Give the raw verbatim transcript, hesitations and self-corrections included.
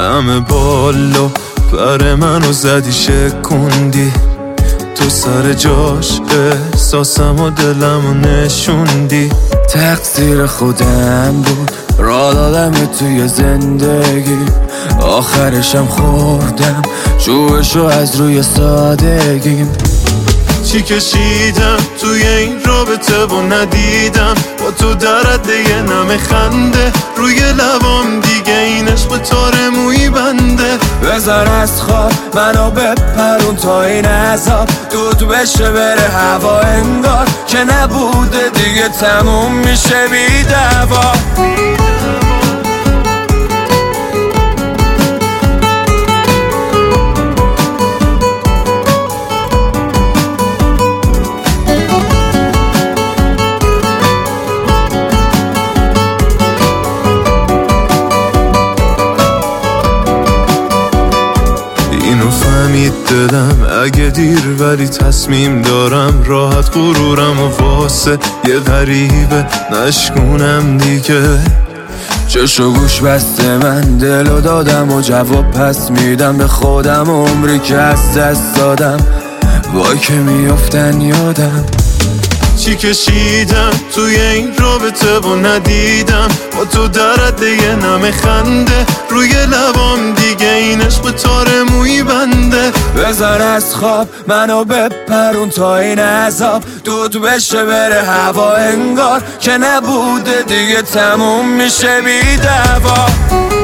همه بالا پر منو زدی شکوندی، تو سر جاش احساسم و دلم و نشوندی. تقصیر خودم بود را دادم توی زندگی، آخرشم خوردم جوشو از روی سادگیم. چی کشیدم توی این رابطه و ندیدم با تو درد یه نم خنده روی لبام، دیگه این عشق تار موی بنده. بذار از خواب منو بپرون تا این عذاب دود بشه بره هوا، انگار که نبوده دیگه تموم میشه بی دوا. اینو فهمید دلم اگه دیر، ولی تصمیم دارم راحت غرورم و واسه یه غریبه نشکونم دیگه. چشو گوش بسته من دلو دادم و جواب پس میدم به خودم، عمری که از دست دادم وای که میافتن یادم. چی کشیدم توی این رابطه و ندیدم با تو درد یه نم خنده روی لبام، دیگه این عشق تار موی بنده. بذار از خواب منو بپرون تا این عذاب دود بشه بره هوا، انگار که نبوده دیگه تموم میشه بی دوا.